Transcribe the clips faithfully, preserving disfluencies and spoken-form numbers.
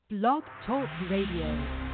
Blog Talk Radio.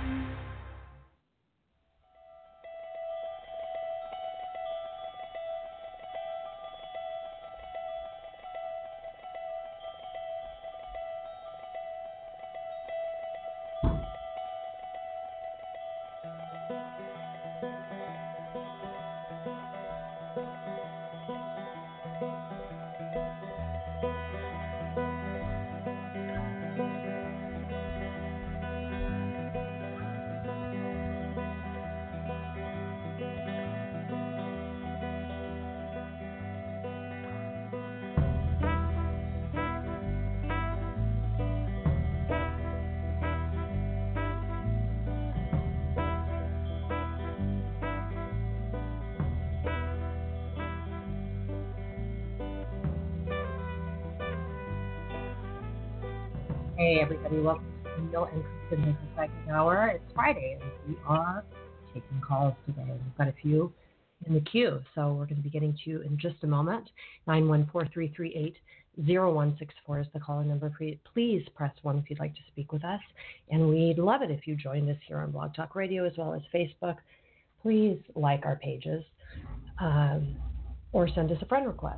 Hey everybody, welcome to Neil and Kristen Business Psychic Hour. It's Friday and we are taking calls today. We've got a few in the queue, so we're going to be getting to you in just a moment. nine one four, three three eight, zero one six four is the calling number. Please press one if you'd like to speak with us, and we'd love it if you joined us here on Blog Talk Radio as well as Facebook. Please like our pages um, or send us a friend request.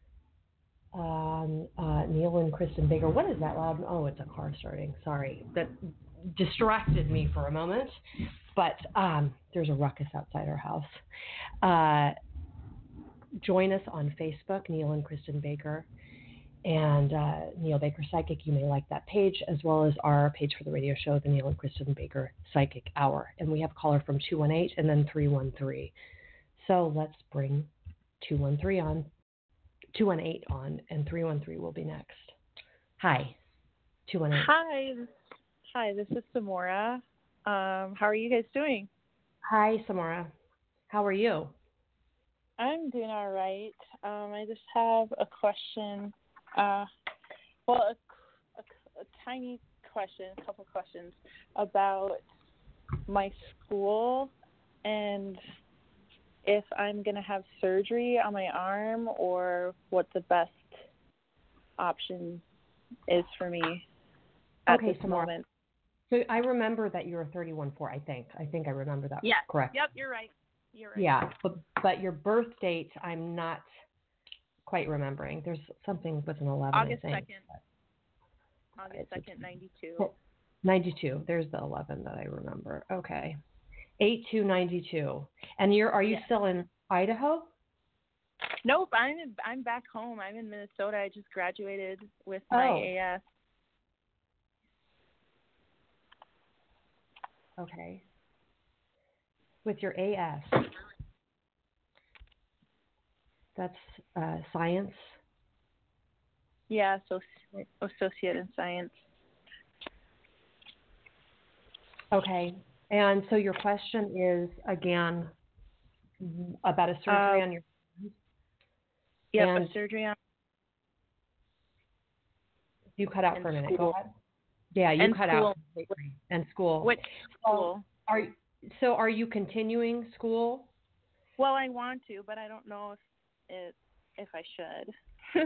Um, uh, Neil and Kristen Baker. What is that loud? Oh, it's a car starting. Sorry. That distracted me for a moment. But um, there's a ruckus outside our house. Uh, join us on Facebook, Neil and Kristen Baker. And uh, Neil Baker Psychic, you may like that page, as well as our page for the radio show, the Neil and Kristen Baker Psychic Hour. And we have a caller from two one eight and then three one three. So let's bring two one three on. two one eight on, and three one three will be next. Hi, two one eight. Hi, hi. This is Samora. Um, how are you guys doing? Hi, Samora. How are you? I'm doing all right. Um, I just have a question. Uh, well, a, a, a tiny question, a couple questions about my school and if I'm going to have surgery on my arm or what the best option is for me at okay, this Samora. moment. So I remember that you were thirty-one four, I think. I think I remember that yeah. correct. Yep, you're right. You're right. Yeah, but, but your birth date, I'm not quite remembering. There's something with an eleven, August I think. second. August second, ninety-two. ninety-two. There's the eleven that I remember. Okay. eight two ninety-two. And you're are you yes. still in Idaho? Nope, I'm in, I'm back home. I'm in Minnesota. I just graduated with my oh. A S. Okay. With your A S. That's uh, science? Yeah, so associate in science. Okay. And so your question is, again, about a surgery uh, on your hands? Yep, and a surgery on You cut out and for a minute. school. Go ahead. Yeah, you and cut school. out completely. And school. Which school? So are, so are you continuing school? Well, I want to, but I don't know if it, if I should.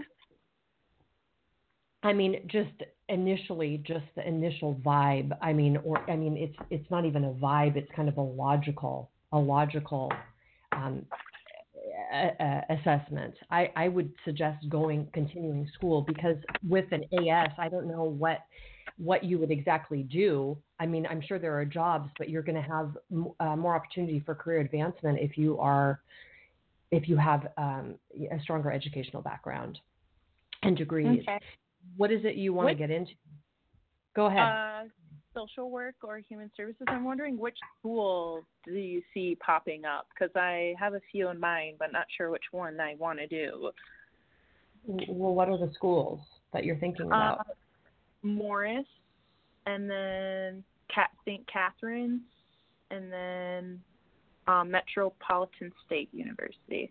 I mean, just initially, just the initial vibe. I mean, or I mean, it's it's not even a vibe. It's kind of a logical, a logical um, a, a assessment. I, I would suggest going continuing school because with an A S, I don't know what what you would exactly do. I mean, I'm sure there are jobs, but you're going to have uh, more opportunity for career advancement if you are if you have um, a stronger educational background and degrees. Okay. What is it you want Which, to get into? Go ahead. Uh, social work or human services. I'm wondering which school do you see popping up? Because I have a few in mind, but not sure which one I want to do. Well, what are the schools that you're thinking about? Uh, Morris, and then Cat Saint Catherine's, and then um, Metropolitan State University.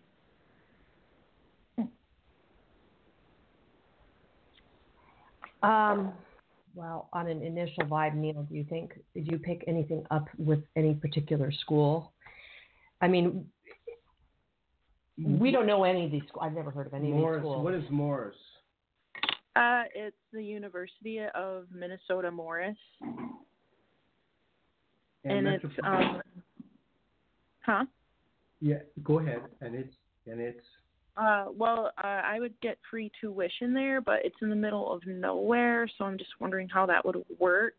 Um, well, on an initial vibe, Neil, do you think, did you pick anything up with any particular school? I mean, we don't know any of these schools. I've never heard of any Morris, of these schools. what is Morris? Uh, it's the University of Minnesota Morris, and, and it's um, huh? Yeah, go ahead. And it's and it's. Uh, well, uh, I would get free tuition there, but it's in the middle of nowhere, so I'm just wondering how that would work.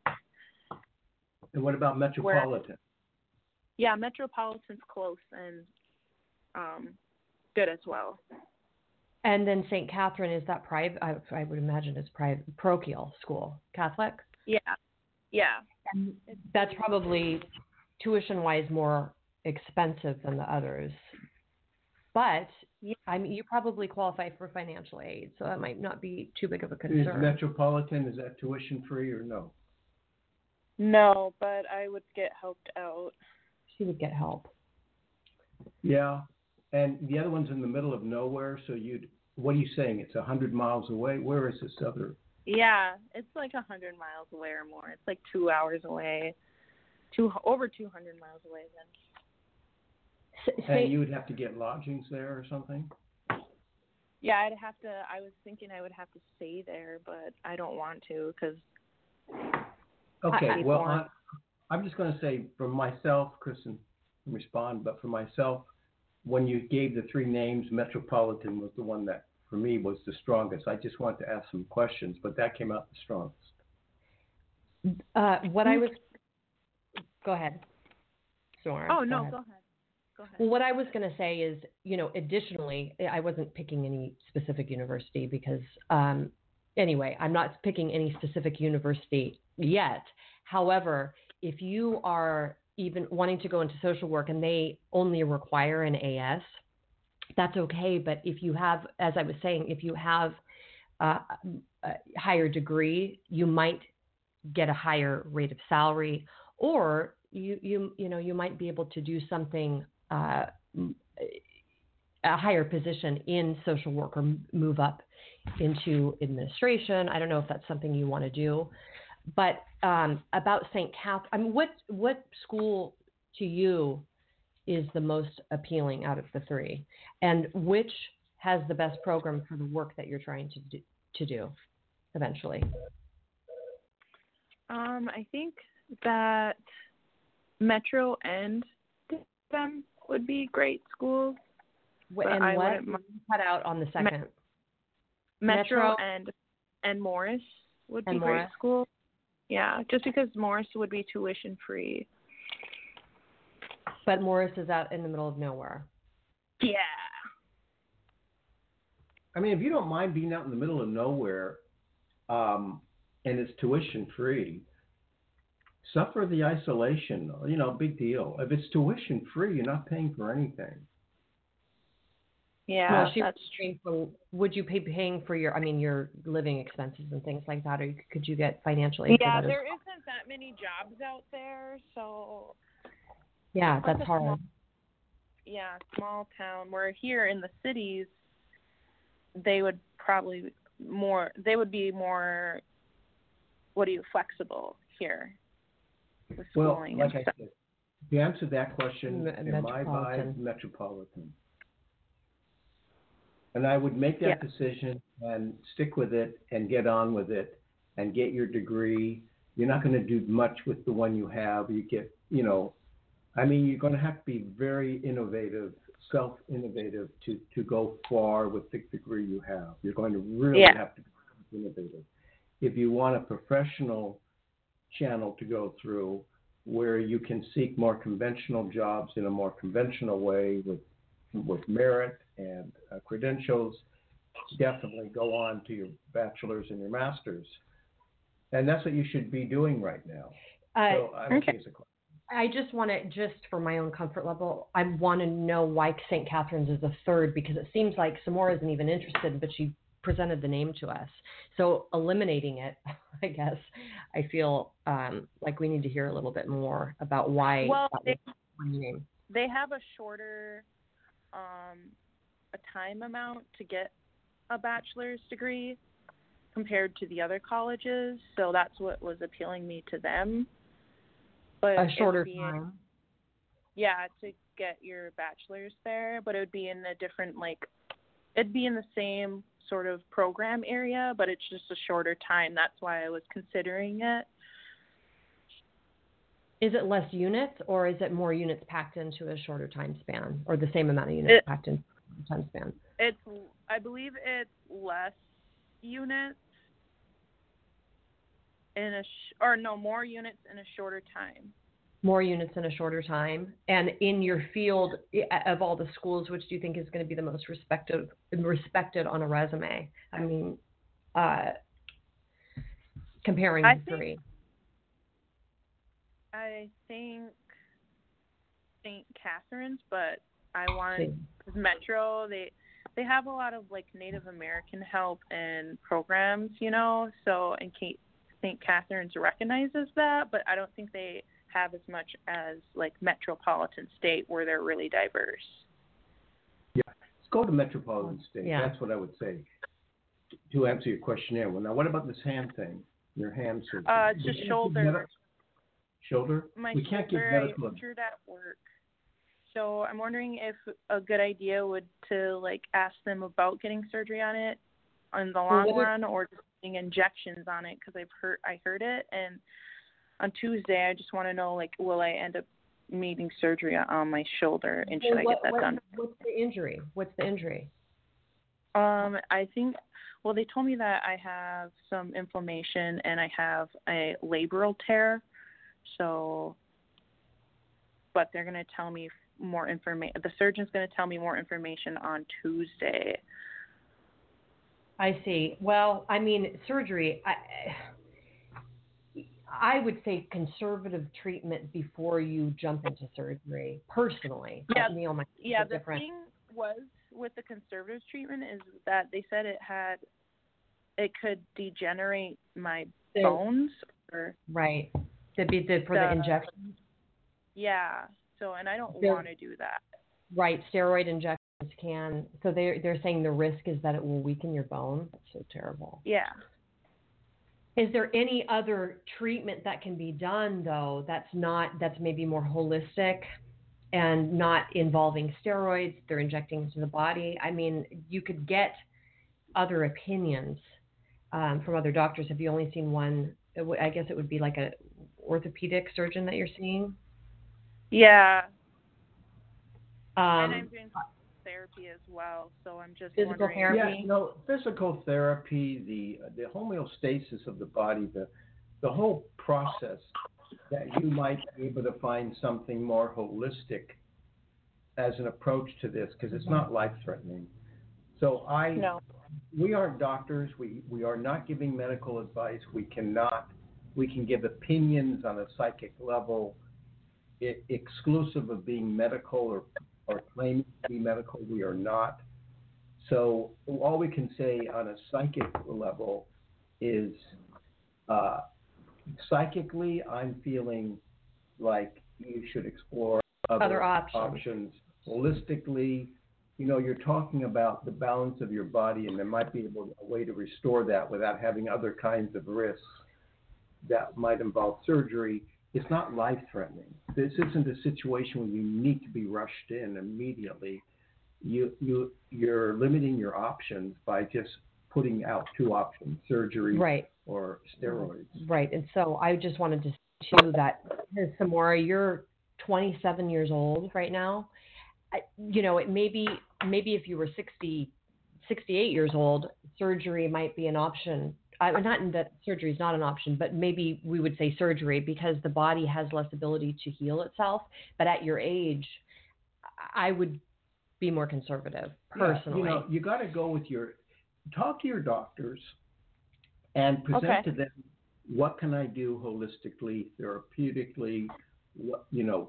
And what about Metropolitan? Where, yeah, Metropolitan's close and um, good as well. And then Saint Catherine, is that private? I, I would imagine it's private, parochial school, Catholic? Yeah, yeah. And that's probably tuition-wise more expensive than the others. But yeah. I mean, you probably qualify for financial aid, so that might not be too big of a concern. Is Metropolitan, is that tuition free or no? No, but I would get helped out. She would get help. Yeah, and the other one's in the middle of nowhere, so you'd, what are you saying? It's one hundred miles away? Where is this other? Yeah, it's like one hundred miles away or more. It's like two hours away, two over two hundred miles away then. And you would have to get lodgings there or something? Yeah, I'd have to, I was thinking I would have to stay there, but I don't want to because... Okay, well, I'm, I'm just going to say for myself, Kristen can respond, but for myself, when you gave the three names, Metropolitan was the one that, for me, was the strongest. I just wanted to ask some questions, but that came out the strongest. Uh, what I was... Go ahead. Sorry. Oh, no, go ahead. Go ahead. Go ahead. Well, what I was going to say is, you know, additionally, I wasn't picking any specific university because, um, anyway, I'm not picking any specific university yet. However, if you are even wanting to go into social work and they only require an A S, that's okay. But if you have, as I was saying, if you have uh, a higher degree, you might get a higher rate of salary, or you, you, you know, you might be able to do something Uh, a higher position in social work or move up into administration. I don't know if that's something you want to do, but um, about Saint Catherine, I mean, what what school to you is the most appealing out of the three, and which has the best program for the work that you're trying to do, to do eventually? Um, I think that Metro and them would be great schools. And I what? wouldn't Cut out on the second. Metro, Metro and and Morris would be great Morris. schools. Yeah, just because Morris would be tuition free. But Morris is out in the middle of nowhere. Yeah. I mean, if you don't mind being out in the middle of nowhere, um, and it's tuition free, suffer the isolation, you know, big deal. If it's tuition free, you're not paying for anything. Yeah, well, she that's true. For, would you pay paying for your, I mean, your living expenses and things like that, or could you get financial aid yeah, for that? Yeah, there well? isn't that many jobs out there, so. Yeah, that's hard. Small, yeah, small town. Where here in the cities, they would probably more, they would be more, what are you, flexible here. Well, like I said, to answer that question, M- in my mind, Metropolitan. And I would make that yeah. decision and stick with it and get on with it and get your degree. You're not going to do much with the one you have. You get, you know, I mean, you're going to have to be very innovative, self-innovative to, to go far with the degree you have. You're going to really yeah. have to be innovative. If you want a professional channel to go through where you can seek more conventional jobs in a more conventional way with with merit and uh, credentials, definitely go on to your bachelor's and your master's. And that's what you should be doing right now. Uh, so I don't okay. think it's a question. I just want to, just for my own comfort level, I want to know why Saint Catherine's is a third, because it seems like Samora isn't even interested, but she presented the name to us. So eliminating it, I guess, I feel um, like we need to hear a little bit more about why well, that they, was one name. They have a shorter um, a time amount to get a bachelor's degree compared to the other colleges, so that's what was appealing me to them. But a shorter being, time? Yeah, to get your bachelor's there, but it would be in a different, like, it'd be in the same sort of program area, but it's just a shorter time. That's why I was considering it. Is it less units, or is it more units packed into a shorter time span, or the same amount of units it, packed into a time span? It's, I believe it's less units in a, sh- or no, more units in a shorter time. More units in a shorter time. And in your field of all the schools, which do you think is going to be the most respected, respected on a resume? I mean, uh, comparing I the think, three. I think Saint Catherine's, but I want Metro. They they have a lot of like Native American help and programs, you know. So in case Saint Catherine's recognizes that, but I don't think they have as much as like Metropolitan State, where they're really diverse. Yeah, let's go to Metropolitan State. Yeah. That's what I would say to answer your questionnaire. Well, now what about this hand thing? Your hand surgery? Uh, it's just shoulder. Shoulder? My we can't shoulder, give medical. I injured at work. So I'm wondering if a good idea would to like ask them about getting surgery on it in the long well, run, or just getting injections on it, because I've heard I heard it. And on Tuesday, I just want to know, like, will I end up needing surgery on my shoulder, and should well, I what, get that what, done? What's the injury? What's the injury? Um, I think, well, they told me that I have some inflammation and I have a labral tear. So, but they're going to tell me more information. The surgeon's going to tell me more information on Tuesday. I see. Well, I mean, surgery, I, I would say conservative treatment before you jump into surgery, personally. Yeah, Neil might be yeah the different. thing was with the conservative treatment is that they said it had, it could degenerate my the, bones. Or right. To be the, for the, the injection? Yeah. So, and I don't They're, want to do that. Right. Steroid injections can, so they're, they're saying the risk is that it will weaken your bone. That's so terrible. Yeah. Is there any other treatment that can be done, though, that's not, that's maybe more holistic and not involving steroids? They're injecting into the body. I mean, you could get other opinions um, from other doctors. Have you only seen one? I guess it would be like a orthopedic surgeon that you're seeing. Yeah. Um, and I'm doing therapy as well, so I'm just physical wondering. therapy. Yeah, no, physical therapy, the the homeostasis of the body, the the whole process that you might be able to find something more holistic as an approach to this, because it's not life-threatening. So I, no. we aren't doctors. We we are not giving medical advice. We cannot. We can give opinions on a psychic level, it, exclusive of being medical or or claiming to be medical. We are not. So all we can say on a psychic level is, uh, psychically, I'm feeling like you should explore other, other options. options. Holistically, you know, you're talking about the balance of your body, and there might be able, a way to restore that without having other kinds of risks that might involve surgery. It's not life-threatening. This isn't a situation where you need to be rushed in immediately. You, you, you're limiting your options by just putting out two options, surgery right. or steroids. Right. And so I just wanted to say to you that, Samora, you're twenty-seven years old right now. I, you know, it may be, maybe if you were sixty, sixty-eight years old, surgery might be an option. Uh, not that surgery is not an option, but maybe we would say surgery because the body has less ability to heal itself. But at your age, I would be more conservative, personally. Yeah, you know, you got to go with your, talk to your doctors and present okay. to them, what can I do holistically, therapeutically, what, you know,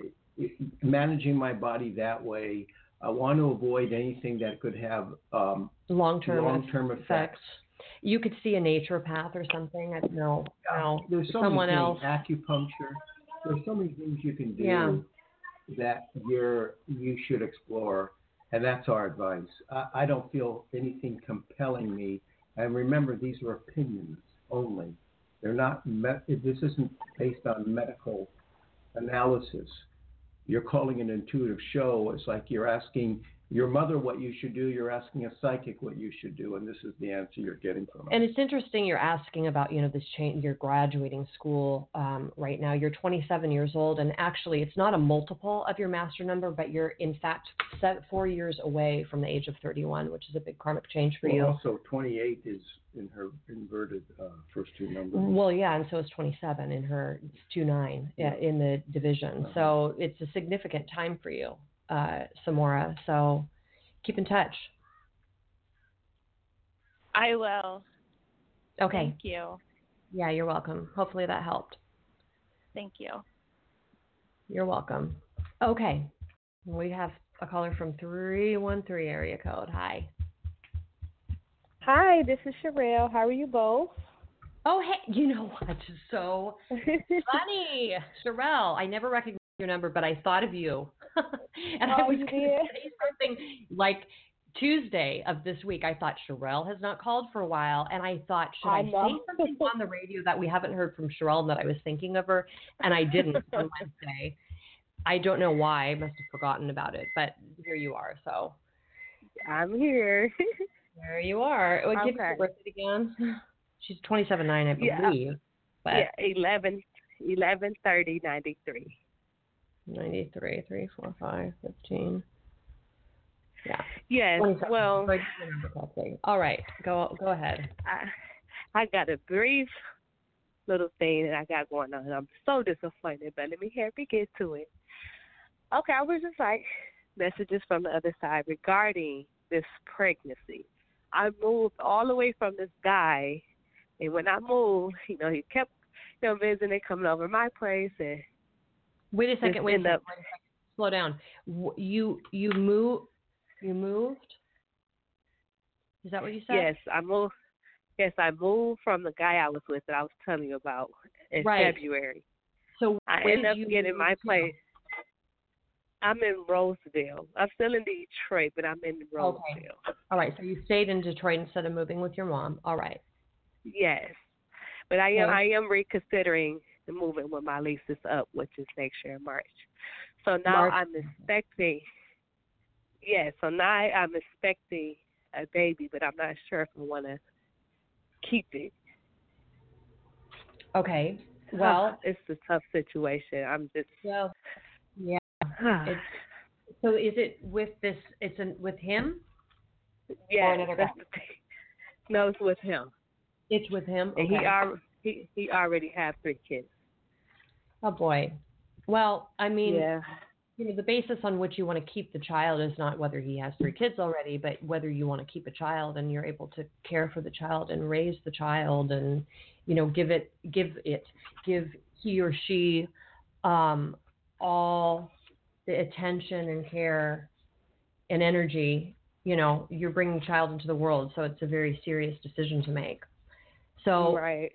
managing my body that way. I want to avoid anything that could have um, long-term, long-term effects. effects. You could see a naturopath or something. I don't know. Yeah. know There's so someone many else. things, acupuncture. There's so many things you can do yeah. that you're you should explore, and that's our advice. I, I don't feel anything compelling me. And remember, these are opinions only. They're not. Me- this isn't based on medical analysis. You're calling an intuitive show. It's like you're asking your mother what you should do. You're asking a psychic what you should do, and this is the answer you're getting from her. And it's interesting you're asking about, you know, this change. You're graduating school um, right now. You're twenty-seven years old, and actually it's not a multiple of your master number, but you're in fact set four years away from the age of thirty-one, which is a big karmic change for well, you. Also, twenty-eight is in her inverted uh, first two numbers. Well, yeah, and so is twenty-seven in her two nine yeah. in the division. Uh-huh. So it's a significant time for you, uh, Samora. So keep in touch. I will. Okay. Thank you. Yeah, you're welcome. Hopefully that helped. Thank you. You're welcome. Okay. We have a caller from three one three area code. Hi. Hi, this is Sherelle. How are you both? Oh, hey, you know what? So funny. Sherelle, I never recognized your number, but I thought of you. and oh, I was you going to say something like Tuesday of this week. I thought Sherelle has not called for a while, and I thought, should I, I say something on the radio that we haven't heard from Sherelle and that I was thinking of her, and I didn't on Wednesday. I don't know why. I must have forgotten about it, but here you are, so. I'm here. There you are. What okay. Give me her birthday again. She's twenty-seven nine, I believe. Yeah, but yeah eleven, eleven thirty, ninety-three. ninety-three, three, four, five, fifteen. Yeah. Yes, well. All right, go go ahead. I, I got a brief little thing that I got going on. I'm so disappointed, but let me hear me get to it. Okay, I was just like, messages from the other side regarding this pregnancy. I moved all the way from this guy, and when I moved, you know, he kept, you know, visiting, coming over my place, and wait a second, wait a second, up, wait a second, slow down. You you move, you moved? Is that what you said? Yes, I moved. Yes, I moved from the guy I was with that I was telling you about in right. February. So I ended up getting my place. I'm in Roseville. I'm still in Detroit, but I'm in Roseville. Okay. All right. So you stayed in Detroit instead of moving with your mom. All right. Yes, but I am okay. I am reconsidering the moving when my lease is up, which is next year in March. So now March. I'm expecting. Yes. Yeah, so now I'm expecting a baby, but I'm not sure if I want to keep it. Okay. Well, it's a tough situation. I'm just. Well, yeah. it's, so is it with this? It's an, with him? Yeah. Or another guy? No, it's with him. It's with him. Okay. And he are he he already have three kids. Oh boy. Well, I mean, yeah. you know, the basis on which you want to keep the child is not whether he has three kids already, but whether you want to keep a child and you're able to care for the child and raise the child and, you know, give it, give it, give he or she um, all the attention and care and energy. You know, you're bringing a child into the world, so it's a very serious decision to make. So, right.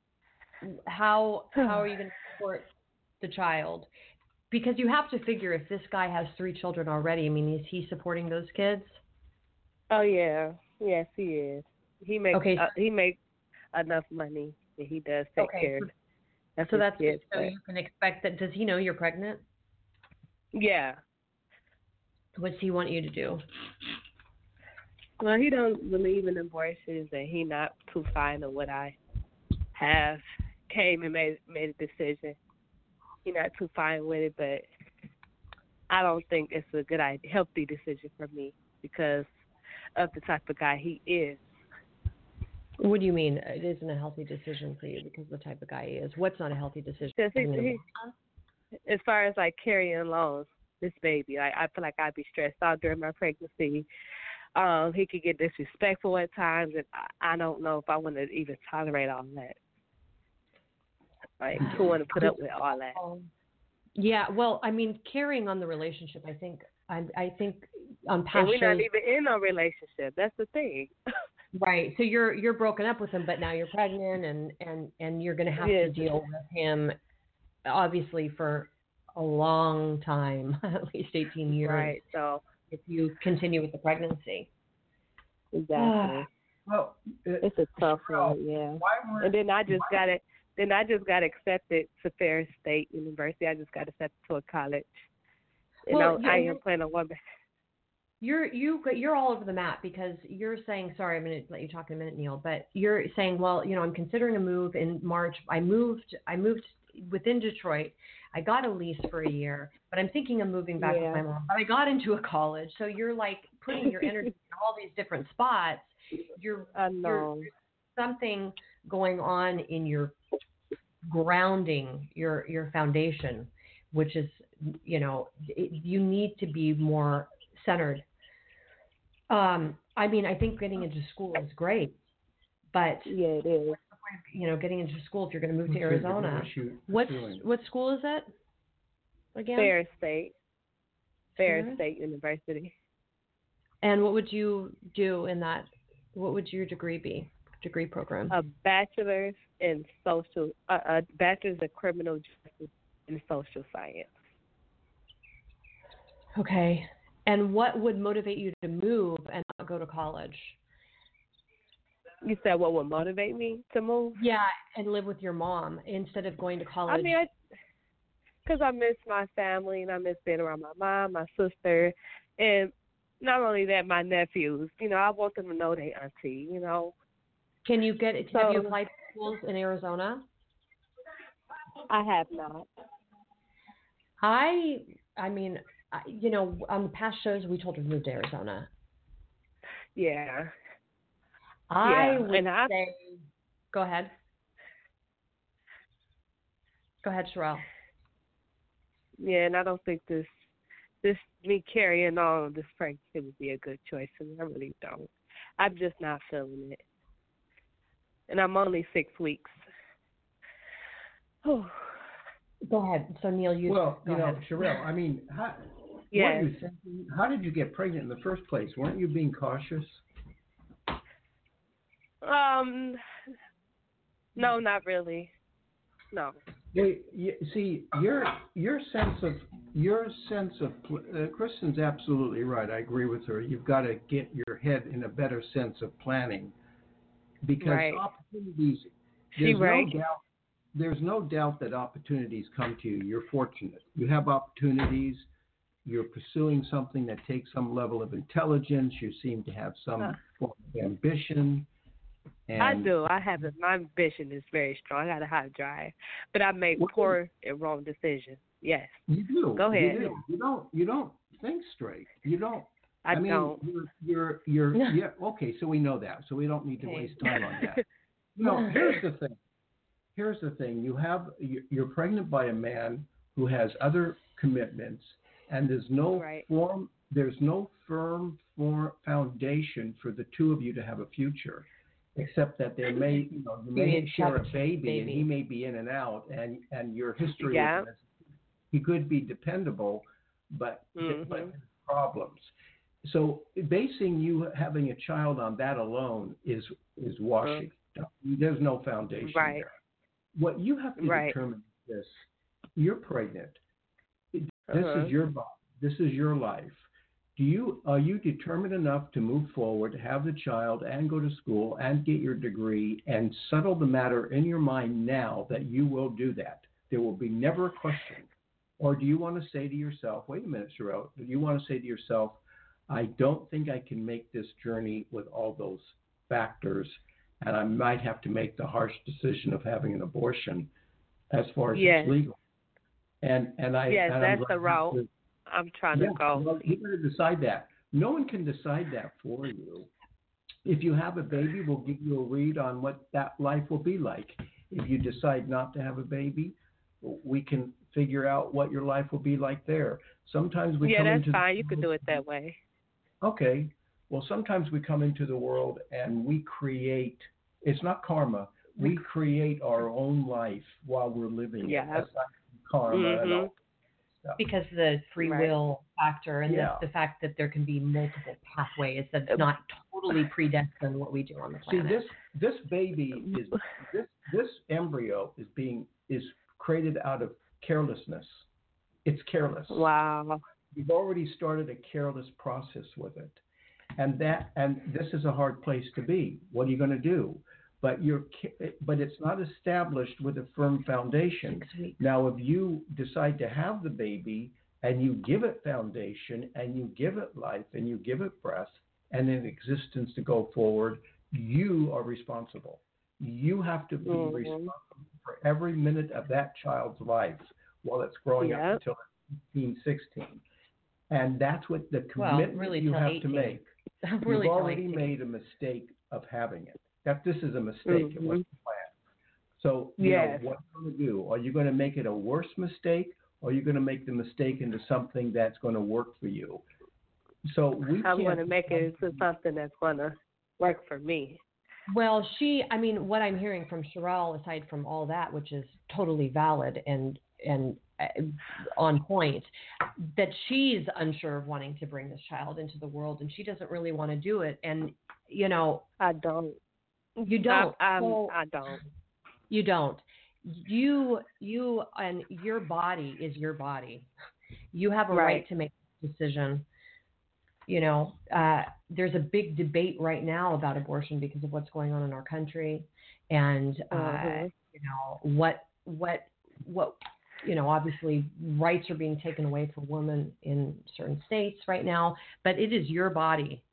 how how are you going to support the child? Because you have to figure if this guy has three children already, I mean, is he supporting those kids? Oh yeah, yes he is. He makes okay. uh, he makes enough money that he does take okay. care of. That's so that's kids, so but... you can expect that. Does he know you're pregnant? Yeah. What's he want you to do? Well, he don't believe in abortions, and he not too fine of what I have came and made made a decision. He not too fine with it, but I don't think it's a good idea, healthy decision for me because of the type of guy he is. What do you mean it isn't a healthy decision for you because of the type of guy he is? What's not a healthy decision? He, he, as far as like carrying along this baby, like, I feel like I'd be stressed out during my pregnancy. Um, he could get disrespectful at times, and I, I don't know if I want to even tolerate all that. Like, who want to put up with all that? Yeah, well, I mean, carrying on the relationship, I think, I, I think on past and we're shows, not even in a relationship. That's the thing. Right. So you're you're broken up with him, but now you're pregnant, and and and you're going to have yeah. to deal with him, obviously for a long time, at least eighteen years. Right. So if you continue with the pregnancy. Exactly. Well, it, it's a tough one, yeah. And then I just got it. Then I just got accepted to Ferris State University. I just got accepted to a college. You well, know, yeah, I am planning on going back. you're you you're all over the map because you're saying, sorry, I'm going to let you talk in a minute, Neil, but you're saying, well, you know, I'm considering a move in March. I moved I moved within Detroit. I got a lease for a year, but I'm thinking of moving back Yeah. with my mom. But I got into a college, so you're like putting your energy in all these different spots. You're I you're know. there's something going on in your grounding, your your foundation, which is, you know, it, you need to be more centered. Um, I mean, I think getting into school is great, but Yeah, it is. you know, getting into school if you're going to move to What's your degree? Arizona. What's you What's pursuing? what school is it again? Fair State. Fair Fair? State University. And what would you do in that? What would your degree be? Degree program? A bachelor's in social, uh, a bachelor's in criminal justice and social science. Okay. And what would motivate you to move and not go to college? You said what would motivate me to move? Yeah, and live with your mom instead of going to college. I mean, because I, I miss my family and I miss being around my mom, my sister, and not only that, my nephews. You know, I want them to know they auntie. You know. Can you get? So, have you applied to schools in Arizona? I have not. I, I mean, I, you know, on the past shows we told her to move to Arizona. Yeah. I yeah. would and I, say, go ahead. Go ahead, Sherelle. Yeah, and I don't think this, this me carrying on this pregnancy would be a good choice for me. I really don't. I'm just not feeling it. And I'm only six weeks. Go ahead. So Neil, you Well, go you know, ahead. Sherelle, I mean, how, Yes. what you thinking, how did you get pregnant in the first place? Weren't you being cautious? Um, no, not really. No. Well, you, see, your your sense of your sense of uh, Kristen's absolutely right. I agree with her. You've got to get your head in a better sense of planning because Right. opportunities. She There's right. no doubt. There's no doubt that opportunities come to you. You're fortunate. You have opportunities. You're pursuing something that takes some level of intelligence. You seem to have some Huh. form of ambition. And I do. I have a, my ambition is very strong. I got a high drive, but I make Well, poor and wrong decisions. Yes, You do. Go ahead. You do. You don't. You don't think straight. You don't. I, I mean, don't. you're, you're, you're, yeah. Okay, so we know that. So we don't need to Okay. waste time on that. No, here's the thing. Here's the thing. You have, you're pregnant by a man who has other commitments, and there's no Right. form. There's no firm for foundation for the two of you to have a future, except that there may, you know, you may Maybe share a adopt a baby, and baby. he may be in and out, and and your history Yeah. with him is he could be dependable, but Mhm. but problems. So basing you having a child on that alone is is washing. There's no foundation Right. there. What you have to Right. determine is this: you're pregnant. This Uh-huh. is your body. This is your life. Do you are you determined enough to move forward, have the child, and go to school and get your degree and settle the matter in your mind now that you will do that? There will be never a question. Or do you want to say to yourself, wait a minute, Sherelle, do you want to say to yourself, I don't think I can make this journey with all those factors, and I might have to make the harsh decision of having an abortion as far as Yes. it's legal. And and I Yes, and I'm that's glad the you route did- I'm trying yeah, to go. well, you better decide that. No one can decide that for you. If you have a baby, we'll give you a read on what that life will be like. If you decide not to have a baby, we can figure out what your life will be like there. Sometimes we Yeah, come that's into fine. the You could do it that way. Okay. Well, sometimes we come into the world and we create. It's not karma. We create our own life while we're living Yeah. it. That's not karma and Mhm. all stuff. Because the free Right. will factor and Yeah. the, the fact that there can be multiple pathways, that it's not totally predestined what we do on the See, planet. this this baby is this this embryo is being is created out of carelessness. It's careless. Wow. You've already started a careless process with it, and that and this is a hard place to be. What are you going to do? But you're but it's not established with a firm foundation. Six weeks. Now, if you decide to have the baby and you give it foundation, and you give it life, and you give it breath, and an existence to go forward, you are responsible. You have to be mm-hmm. responsible for every minute of that child's life while it's growing yep. up until fifteen, sixteen. And that's what the commitment well, really you have eighteen. To make. really You've already eighteen. Made a mistake of having it. That this is a mistake. Mm-hmm. It wasn't planned. So, you yes. know, what are you going to do? Are you going to make it a worse mistake, or are you going to make the mistake into something that's going to work for you? So we I'm going to make it into something that's going to work for me. Well, she, I mean, what I'm hearing from Sherelle, aside from all that, which is totally valid and and uh, on point, that she's unsure of wanting to bring this child into the world, and she doesn't really want to do it. And, you know. I don't. You don't. I, so, I don't. You don't. You, you, and your body is your body. You have a right, right to make a decision. You know, uh, there's a big debate right now about abortion because of what's going on in our country, and uh, mm-hmm. you know what what what you know. Obviously, rights are being taken away from women in certain states right now, but it is your body.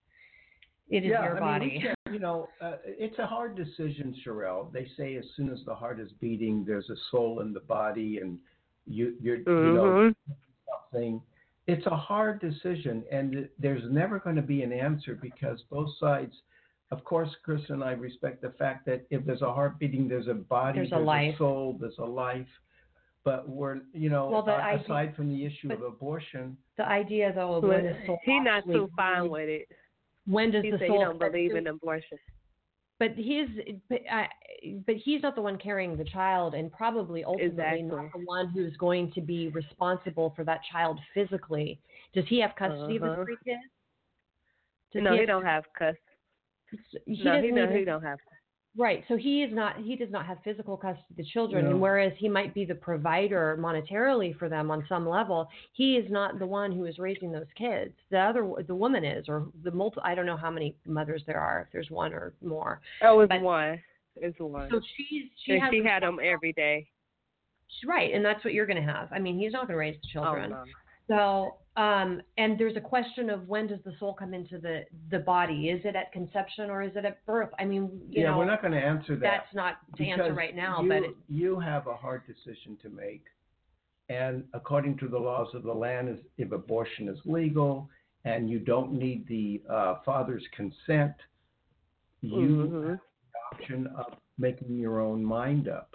It is yeah, your I body. Mean, can, you know, uh, it's a hard decision, Sherelle. They say as soon as the heart is beating, there's a soul in the body, and you you're, mm-hmm. you know something. It's a hard decision, and there's never going to be an answer because both sides, of course, Chris and I respect the fact that if there's a heart beating, there's a body, there's, there's a, life. a soul, there's a life. But we're, you know, well, uh, idea, aside from the issue of abortion. The idea, though, of when the soul he's not actually, too fine with it. When does he the said soul... He don't believe in abortion. But he's, but, uh, but he's not the one carrying the child, and probably ultimately exactly. not the one who's going to be responsible for that child physically. Does he have custody uh-huh. of his three kids? Does no, he, he have, don't have custody. He no, he even, don't. He don't have. Right. So he is not. He does not have physical custody of the children, no. and whereas he might be the provider monetarily for them on some level, he is not the one who is raising those kids. The other, the woman is, or the multi. I don't know how many mothers there are. If there's one or more. Oh, it's but, one. It's one. So she's she and has she had them every day. Right, and that's what you're going to have. I mean, he's not going to raise the children. Oh, no. So, um, and there's a question of when does the soul come into the, the body? Is it at conception or is it at birth? I mean, you yeah, know, we're not going to answer that. That's not to answer right now, you, but it, you have a hard decision to make. And according to the laws of the land, if abortion is legal and you don't need the uh, father's consent, you mm-hmm. have the option of making your own mind up.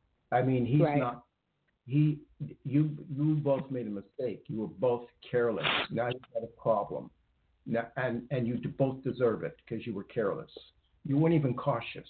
I mean, he's right. not. He, you, you both made a mistake. You were both careless. Now you've got a problem, now, and and you both deserve it because you were careless. You weren't even cautious,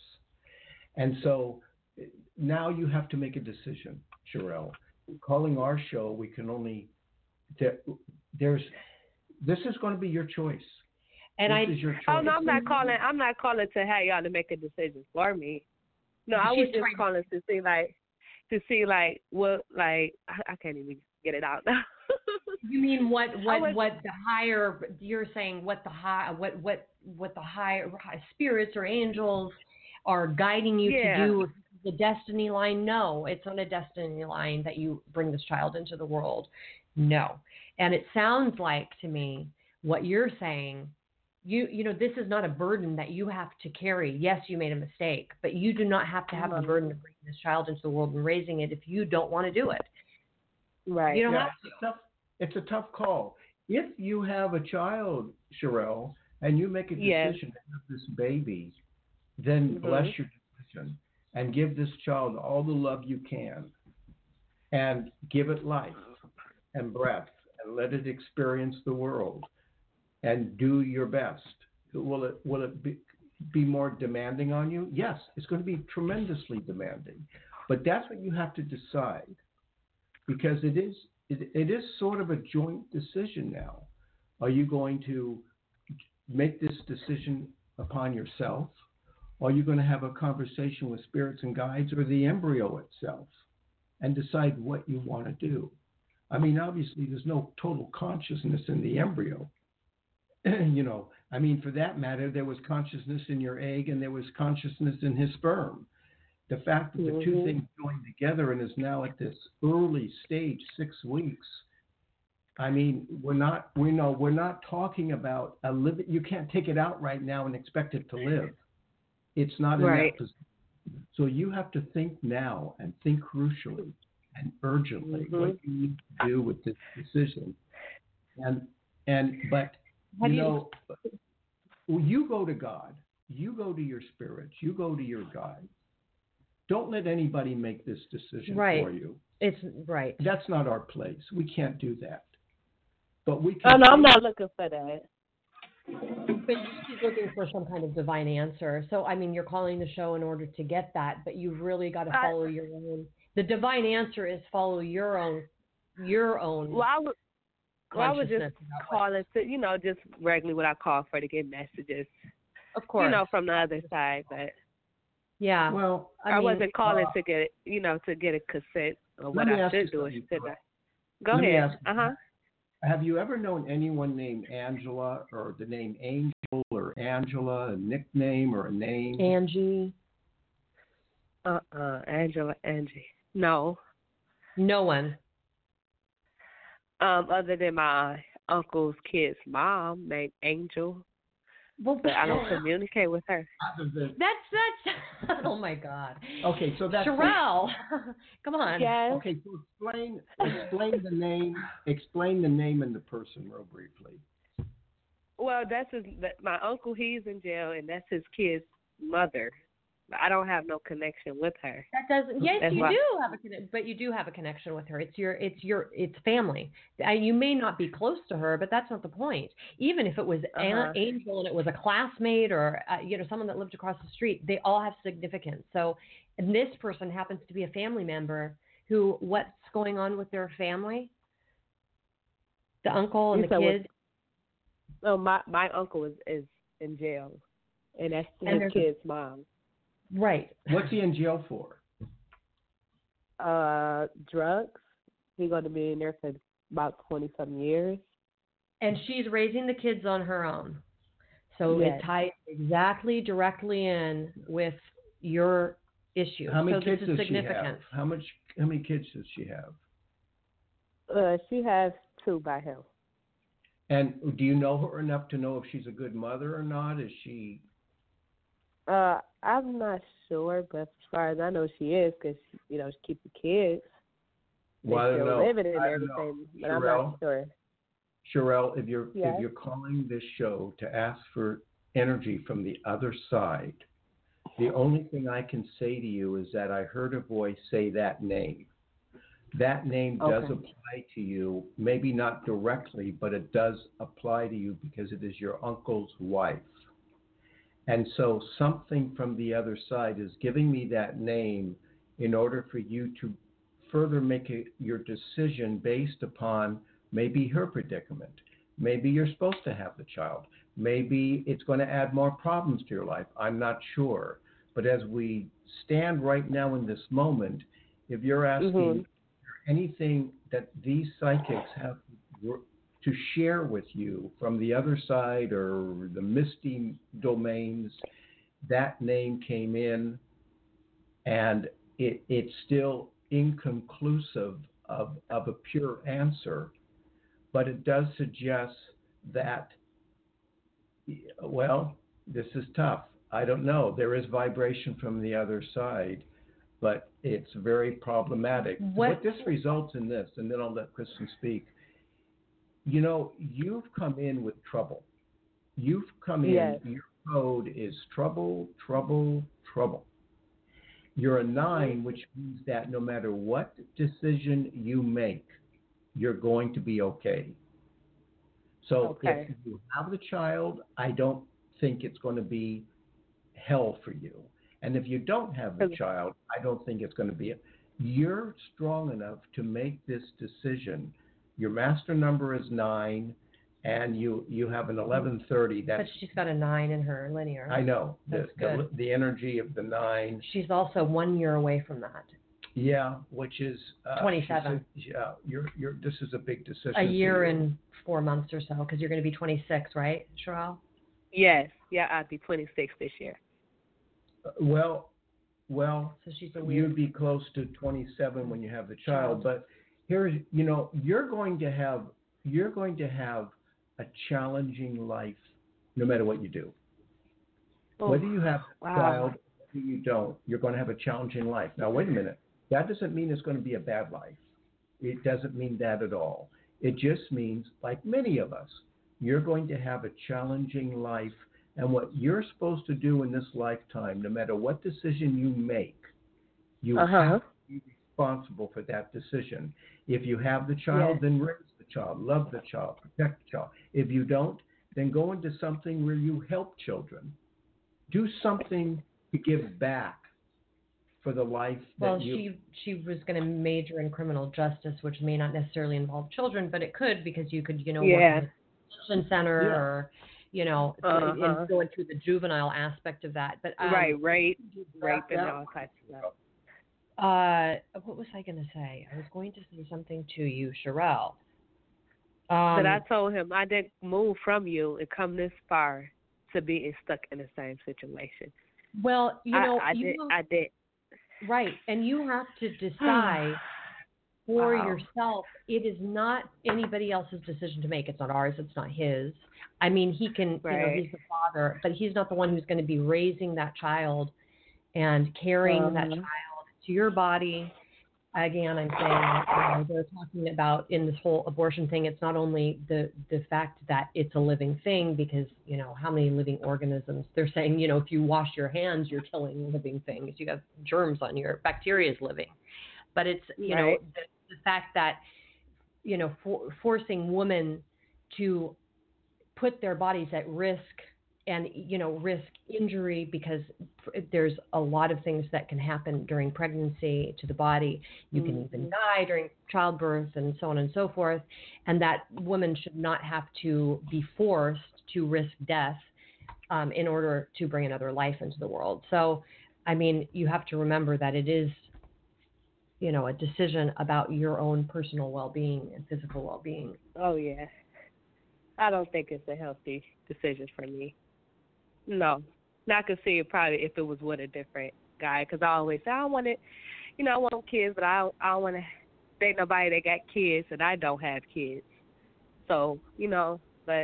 and so now you have to make a decision, Sherelle. Calling our show, we can only there, there's this is going to be your choice. And this I, is your choice. Oh no, I'm not calling. I'm not calling to have y'all to make a decision for me. No, I was just calling to see like. To see like what like I can't even get it out now. You mean what what was, what the higher you're saying what the high what what what the higher spirits or angels are guiding you yeah. to do? The destiny line? No, it's not a destiny line that you bring this child into the world. No, and it sounds like to me what you're saying. You you know, this is not a burden that you have to carry. Yes, you made a mistake, but you do not have to have the burden of bringing this child into the world and raising it if you don't want to do it. Right. You don't yeah, have to. It's a, tough, it's a tough call. If you have a child, Sherelle, and you make a decision yes. to have this baby, then mm-hmm. bless your decision and give this child all the love you can and give it life and breath and let it experience the world. And do your best. Will it will it be, be more demanding on you? Yes, it's going to be tremendously demanding. But that's what you have to decide, because it is it, it is sort of a joint decision now. Are you going to make this decision upon yourself? Or are you going to have a conversation with spirits and guides or the embryo itself and decide what you want to do? I mean, obviously, there's no total consciousness in the embryo. You know, I mean, for that matter, there was consciousness in your egg and there was consciousness in his sperm. The fact that the mm-hmm. two things joined together and is now at this early stage, six weeks, I mean, we're not, we know we're not talking about a live. You can't take it out right now and expect it to live. It's not in Right. that position. So you have to think now and think crucially and urgently Mm-hmm. what you need to do with this decision. And and but How you do you- know, well, you go to God, you go to your spirits, you go to your guide. Don't let anybody make this decision Right. for you. It's right. That's not our place. We can't do that. But we Oh can. no, I'm not looking for that. But she's looking for some kind of divine answer. So, I mean, you're calling the show in order to get that, but you've really got to I- follow your own. The divine answer is follow your own, your own Well, I was, well, I was just consciousness. about what- calling to, you know, just regularly what I call for to get messages, Of course. you know, from the other side. But Yeah. Well, I, I, mean, wasn't calling uh, to get, you know, to get a cassette or what me I ask you should do. Or something, should Joel. I? Go Let me ahead. ask Uh you huh. have you ever known anyone named Angela or the name Angel or Angela, a nickname or a name? Angie. Uh uh Angela, Angie. No. No one. Um, other than my uncle's kid's mom named Angel, Well, but I don't communicate with her. Other than, That's that's. Oh my God. okay, so that's Sherelle, come on. Yes. okay. So explain explain the name explain the name and the person real briefly. Well, that's his. That, my uncle, he's in jail, and that's his kid's mother. I don't have no connection with her. That doesn't. Yes, That's you why- do have a connection, but you do have a connection with her. It's your, it's your, it's family. Uh, You may not be close to her, but that's not the point. Even if it was Uh-huh. An- Angel and it was a classmate or uh, you know someone that lived across the street, they all have significance. So, and this person happens to be a family member who, what's going on with their family? The uncle and You the said what- kids. No, my my uncle is is in jail, and that's And his there's a- kid's mom. Right. What's he in jail for? Uh, drugs. He's going to be in there for about twenty some years. And she's raising the kids on her own. So Yes. it ties exactly directly in with your issue. How many so kids this is does she have? significant. How much? How many kids does she have? Uh, she has two by him. And do you know her enough to know if she's a good mother or not? Is she? Uh, I'm not sure, but as far as I know, she is because you know she keeps the kids. They Well, I don't still know. living and I don't know. everything, but I'm Sherelle? not sure. Sherelle, if you're Yes. if you're calling this show to ask for energy from the other side, the only thing I can say to you is that I heard a voice say that name. That name does Okay. apply to you, maybe not directly, but it does apply to you because it is your uncle's wife. And so something from the other side is giving me that name in order for you to further make a, your decision based upon maybe her predicament. Maybe you're supposed to have the child. Maybe it's going to add more problems to your life. I'm not sure. But as we stand right now in this moment, if you're asking Mhm. anything that these psychics have to share with you from the other side or the misty domains, that name came in, and it, it's still inconclusive of, of a pure answer, but it does suggest that, well, this is tough. I don't know. There is vibration from the other side, but it's very problematic. What- What this results in this, and then I'll let Kristen speak. You know, you've come in with trouble. You've come in, Yes. your code is trouble, trouble, trouble. You're a nine, which means that no matter what decision you make, you're going to be okay. So Okay. if you have the child, I don't think it's going to be hell for you. And if you don't have the Okay. child, I don't think it's going to be. You're strong enough to make this decision. Your master number is nine, and you, you have an eleven thirty. But That's she's got a nine in her linear. I know the, That's the good. the energy of the nine. She's also one year away from that. Yeah, which is uh, twenty-seven. she said, yeah, you're you're. This is a big decision. A for year you. and four months or so, because you're going to be twenty-six, right, Sherelle? Yes. Yeah, I'll be twenty-six this year. Uh, Well, well, So she's a weird. you'd be close to twenty-seven when you have the child. Child. But here's, you know, you're going to have you're going to have a challenging life no matter what you do. Oh, Whether you have a wow. child or whether you don't, you're going to have a challenging life. Now, wait a minute. That doesn't mean it's going to be a bad life. It doesn't mean that at all. It just means, like many of us, you're going to have a challenging life. And what you're supposed to do in this lifetime, no matter what decision you make, you Uh-huh. have to be responsible for that decision. If you have the child, Yes. then raise the child, love the child, protect the child. If you don't, then go into something where you help children. Do something to give back for the life that Well, you... she she was going to major in criminal justice, which may not necessarily involve children, but it could, because you could, you know, Yeah. work in a detention center Yeah. or, you know, Uh-huh. and go into the juvenile aspect of that. But um, right, rape, rape, and that- all types of stuff. Uh, what was I going to say? I was going to say something to you, Sherelle. Um, But I told him I didn't move from you and come this far to be stuck in the same situation. well, you know, I, I you did. have- I did. right, and you have to decide for Wow. yourself. It is not anybody else's decision to make. It's not ours. It's not his. I mean, he can, you know, Right. he's the father, but he's not the one who's going to be raising that child and carrying that Uh-huh. child to your body. Again, I'm saying, you know, they're talking about in this whole abortion thing, it's not only the, the fact that it's a living thing, because, you know, how many living organisms, they're saying, you know, if you wash your hands, you're killing living things. You have germs on your, bacteria is living. But it's, you know, Right. the, the fact that, you know, for, forcing women to put their bodies at risk and, you know, risk injury, because there's a lot of things that can happen during pregnancy to the body. You can even Mhm. die during childbirth and so on and so forth. And that women should not have to be forced to risk death um, in order to bring another life into the world. So, I mean, you have to remember that it is, you know, a decision about your own personal well-being and physical well-being. Oh yeah. I don't think it's a healthy decision for me. No. Now I could see it probably if it was with a different guy, because I always say I want it, you know, I want kids, but I don't, I don't want to date nobody that got kids and I don't have kids. So, you know, but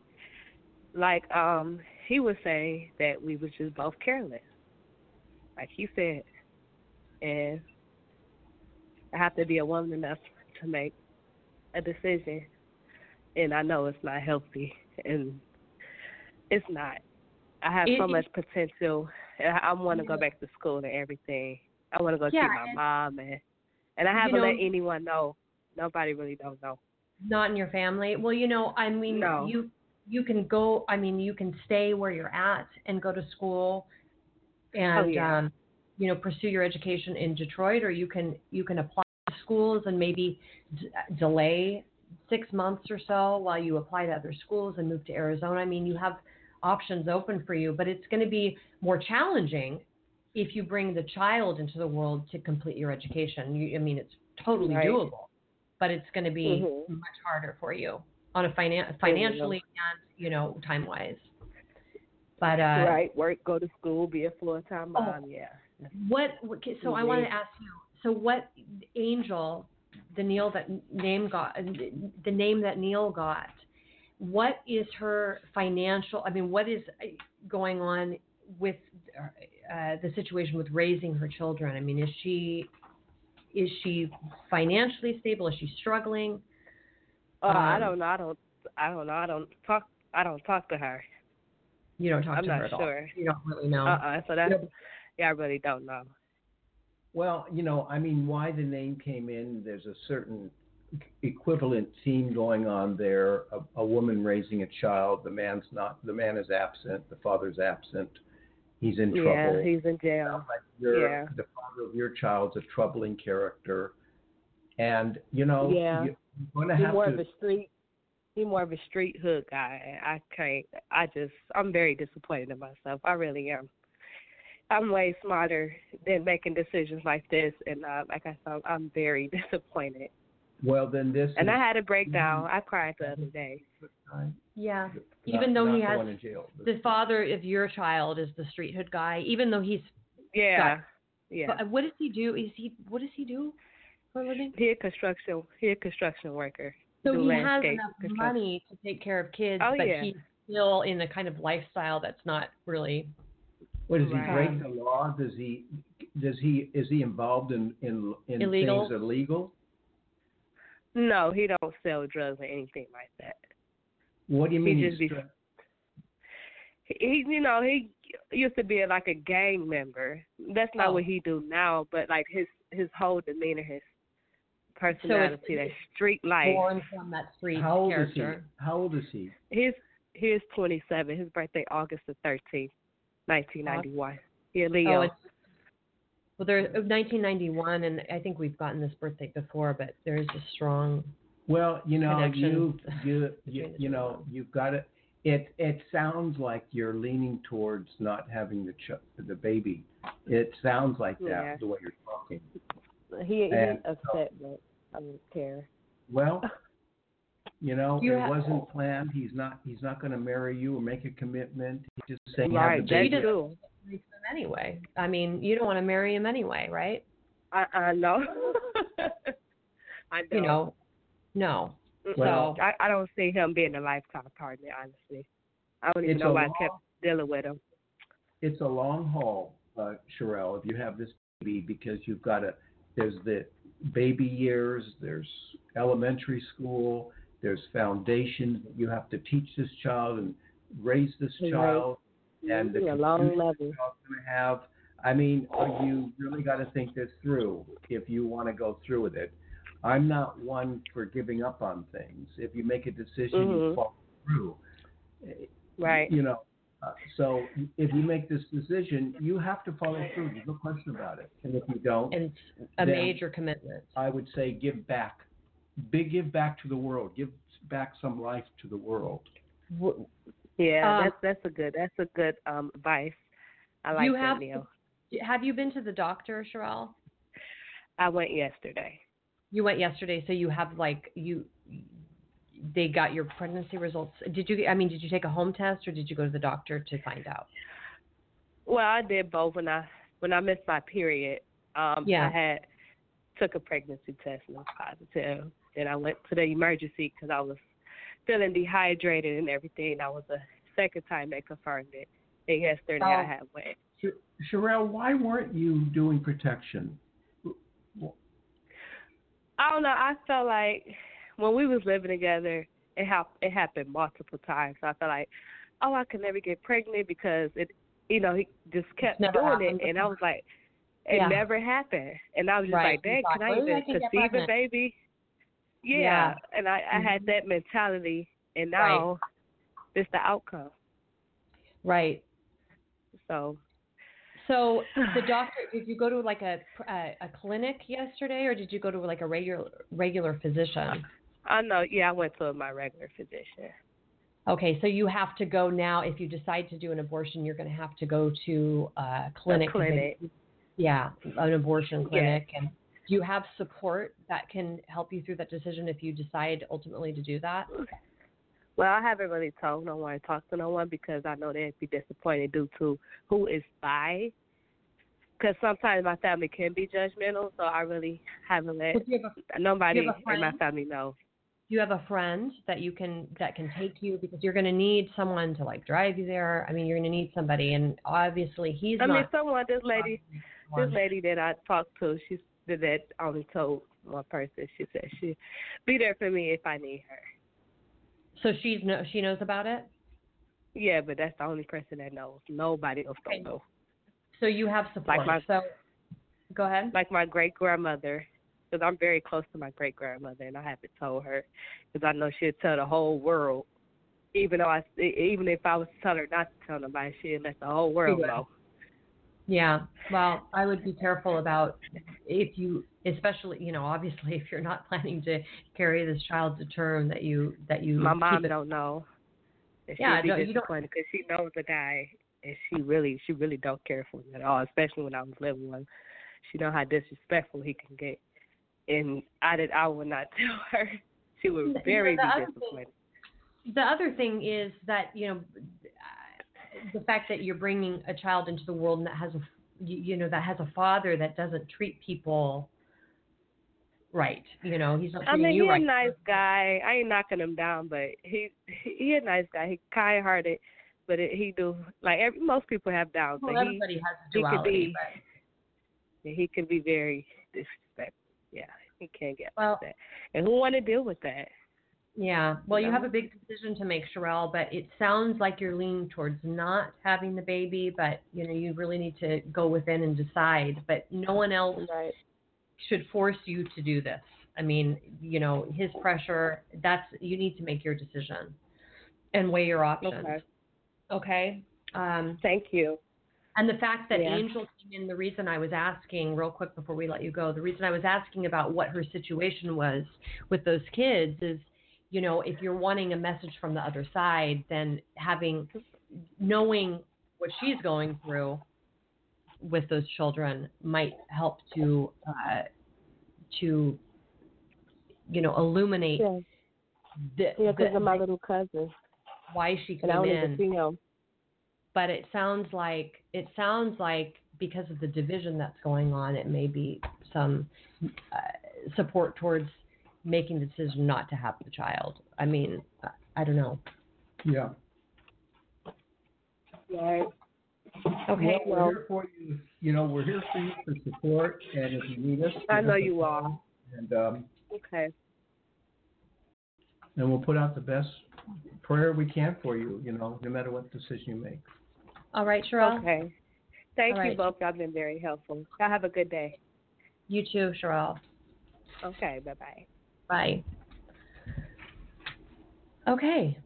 like um he was saying that we was just both careless, like he said, and I have to be a woman enough to make a decision, and I know it's not healthy, and it's not. I have It- so it- much potential, and I, I want to go back to school and everything. I want to go Yeah, see my and- mom, and and I haven't know- let anyone know. Nobody really don't know. Not in your family. Well, you know, I mean, No. you you can go. I mean, you can stay where you're at and go to school, and Oh, yeah. um, you know, pursue your education in Detroit, or you can you can apply to schools and maybe d- delay six months or so while you apply to other schools and move to Arizona. I mean, you have options open for you, but it's going to be more challenging if you bring the child into the world to complete your education. You, I mean, it's totally Right. doable, but it's going to be Mhm. much harder for you on a finan- financially and, you know, time wise. But uh, Right, work, go to school, be a full time mom. Oh. Yeah. what? Okay, so I want to ask you. So what Angel, the Neil that name got, the name that Neil got, what is her financial? I mean, what is going on with uh, the situation with raising her children? I mean, is she is she financially stable? Is she struggling? Uh, I Um, don't know. I don't. I don't know. I don't talk. I don't talk to her. You don't talk I'm to not her at sure. all. You don't really know. Uh. uh So that's. Yep. Yeah, I really don't know. Well, you know, I mean, why the name came in, there's a certain equivalent theme going on there. A, a woman raising a child, the man's not, the man is absent, the father's absent, he's in Yeah, trouble. he's in jail. Sounds like you're- Yeah. The father of your child's a troubling character. And, you know, Yeah. you, you're going to He's have more to... of a street. He's more of a street hood guy. I can't. I just. I'm very disappointed in myself. I really am. I'm way smarter than making decisions like this, and uh, like I said, I'm very disappointed. Well, then this And is... I had a breakdown. I cried the other day. Yeah. Not- Even though not he the has one in jail. the father of your child is the street hood guy, even though he's Yeah. Got- Yeah. But what does he do? Is he what does he do for a living? He a construction. He a construction worker. So do he has landscape enough construction. money to take care of kids, Oh, but yeah. he's still in a kind of lifestyle that's not really. What does he Right. break the law? Does he? Does he? Is he involved in in, in Illegal? things illegal? No, he don't sell drugs or anything like that. What do you He mean? just he's be- stra- He, you know, he used to be like a gang member. That's not Oh. what he do now, but like his his whole demeanor, his personality, that street life. Born from that street How old character. is he? How old is he? He's he's twenty-seven. His birthday August the thirteenth, nineteen ninety-one. Yeah, Leo. Oh, it's, well, there's nineteen ninety-one, and I think we've gotten this birthday before, but there is a strong. Well, you know, Connections you you you, between the you two know, of them. you've got it. It it sounds like you're leaning towards not having the ch- the baby. It sounds like that Yeah. the way you're talking. he he's and- upset, but I don't care. Well, you know, You it have- wasn't planned. He's not he's not going to marry you or make a commitment. He's just saying Right, have the that's baby. true. Anyway, I mean, you don't want to marry him anyway, right? I I know. I know. You know, no. Well- so I, I don't see him being a lifetime partner, honestly. I don't even It's know a why I long- kept dealing with him. It's a long haul, uh, Sherelle, if you have this baby, because you've got to, there's the baby years, there's elementary school, there's foundations that you have to teach this child and raise this Right. child, and the a long computer level. this child's going to have. I mean, are you really got to think this through if you want to go through with it. I'm not one for giving up on things. If you make a decision, you Mhm. follow through. Right. You know, uh, so if you make this decision, you have to follow through. There's no question about it. And if you don't, and it's a Then- major commitment. I would say give back. Big give back to the world. Give back some life to the world. W- Yeah, Um, that's that's a good that's a good um advice. I like you that, have Neil. have you been to the doctor, Sherelle? I went yesterday. You went yesterday, so you have like you. They got your pregnancy results. Did you? I mean, did you take a home test or did you go to the doctor to find out? Well, I did both when I when I missed my period. Um, Yeah. I had took a pregnancy test and it was positive. Then I went to the emergency because I was feeling dehydrated and everything. That was the second time they confirmed it. And yesterday I Oh. had went. Sh- Sherelle, why weren't you doing protection? I don't know. I felt like when we was living together, it hap- it happened multiple times. So I felt like, oh, I could never get pregnant because it, you know, he just kept never doing happened it, and I was like, it Yeah. never happened. And I was just Right. like, dang, You thought, can I "Well, even I can get conceive a pregnant." baby? Yeah. Yeah. And I, I had that mentality, and now it's the outcome. Right. So So the doctor, did you go to like a, a a clinic yesterday, or did you go to like a regular regular physician? I know. Yeah, I went to my regular physician. Okay, so you have to go now. If you decide to do an abortion, you're going to have to go to a clinic. A clinic. Yeah, an abortion clinic. And do you have support that can help you through that decision if you decide ultimately to do that? Well, I haven't really told no one, talked to no one, because I know they'd be disappointed due to who is by. Because sometimes my family can be judgmental, so I really haven't let Well, do you have a, nobody do you have a in my friend? family know. do you have a friend that you can that can take you, because you're going to need someone to like drive you there. I mean, you're going to need somebody, and obviously he's I not. mean, someone, this lady, one. this lady that I talked to, she said that only told one person. She said she'd be there for me if I need her. So she's no, she knows about it. Yeah, but that's the only person that knows. Nobody else Okay. don't know. So you have support. Like my- so go ahead. Like my great grandmother, because I'm very close to my great grandmother, and I haven't told her because I know she'd tell the whole world. Even though I, even if I was to tell her not to tell nobody, she'd let the whole world would. know. Yeah. Well, I would be careful about if you, especially, you know, obviously if you're not planning to carry this child to term, that you that you. My keep mom it- don't know. And Yeah, she'd be no, you don't- disappointed because she knows the guy, and she really, she really don't care for him at all. Especially when I was living with him, she know how disrespectful he can get, and I did, I would not tell her. She would You know, very the be other thing- disappointed. The other thing is that, you know, the fact that you're bringing a child into the world and that has a, you, you know, that has a father that doesn't treat people right. You know, he's not I treating mean, you he right. a nice guy. I ain't knocking him down, but he he a nice guy. He kind-hearted, but it, he do like every, most people have downs. Well, but he, everybody has he could duality, be but he can be very disrespectful. Yeah, he can't get well, like that. And who want to deal with that? yeah. Well, you No. have a big decision to make, Sherelle, but it sounds like you're leaning towards not having the baby, but you know, you really need to go within and decide. But no one else Right. should force you to do this. I mean, you know, his pressure, that's, you need to make your decision and weigh your options. Okay. Okay. Um, Thank you. and the fact that Yeah. Angel came in, the reason I was asking real quick before we let you go, the reason I was asking about what her situation was with those kids is, you know, if you're wanting a message from the other side, then having, knowing what she's going through with those children might help to, uh, to, you know, illuminate Yeah, the, yeah, because the, of my little cousin, why she and I came don't even in. see him. But it sounds like it sounds like because of the division that's going on, it may be some uh, support towards making the decision not to have the child. I mean, I, I don't know. Yeah. Right. Okay. Well, we're here for you. You know, we're here for you for support, and if you need us, I give know us a you call, are. And um, Okay. and we'll put out the best prayer we can for you. You know, no matter what decision you make. All right, Sherelle. Okay. Thank All you right. both. Y'all been very helpful. Y'all have a good day. You too, Sherelle. Okay. Bye-bye. Bye. Okay.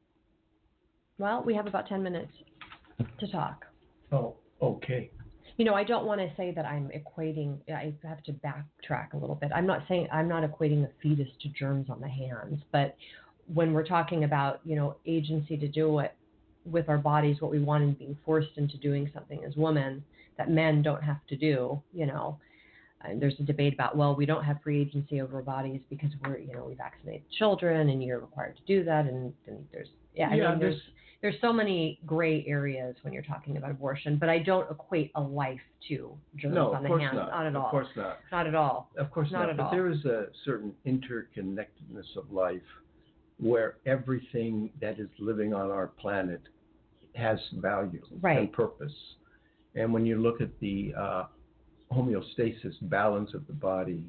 Well, we have about ten minutes to talk. Oh, okay. You know, I don't want to say that I'm equating, I have to backtrack a little bit. I'm not saying, I'm not equating a fetus to germs on the hands, but when we're talking about, you know, agency to do it with our bodies, what we want, and being forced into doing something as women that men don't have to do, you know, and there's a debate about, well, we don't have free agency over our bodies because we're, you know, we vaccinate children and you're required to do that. And, and there's, yeah, I Yeah, mean, there's, there's- there's so many gray areas when you're talking about abortion, but I don't equate a life to germs No, on of the course hands. not. Not at all. Of course not. Not at all. Of course Not not. at But all. there is a certain interconnectedness of life where everything that is living on our planet has value Right. and purpose. And when you look at the uh, homeostasis, balance of the body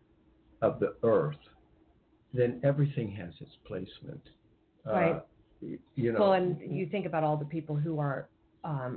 of the earth, then everything has its placement. Right. Uh, you know. Well, and you think about all the people who are um,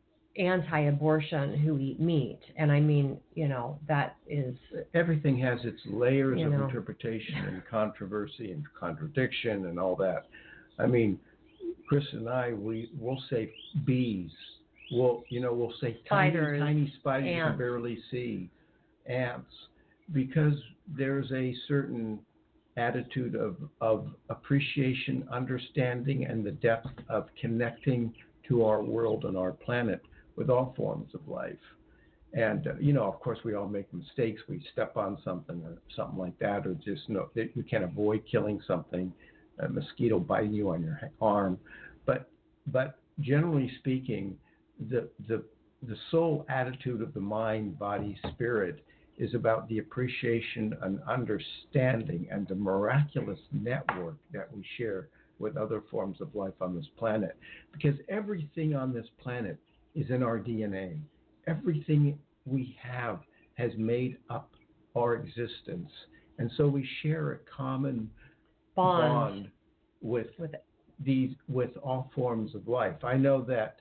anti-abortion who eat meat, and I mean, you know, that is Everything has its layers You of know. interpretation and controversy and contradiction and all that. I mean, Chris and I, we will say bees. We'll, you know, we'll say tiny, Spiders, tiny spiders you ants. can barely see, ants, because there's a certain attitude of, of appreciation, understanding, and the depth of connecting to our world and our planet with all forms of life. And, uh, you know, of course, we all make mistakes. We step on something or something like that, or just know that you can't avoid killing something, a mosquito biting you on your arm. But, but generally speaking, the, the, the sole attitude of the mind, body, spirit is about the appreciation and understanding and the miraculous network that we share with other forms of life on this planet. Because everything on this planet is in our D N A. Everything we have has made up our existence. And so we share a common bond, bond with with it. these, with all forms of life. I know that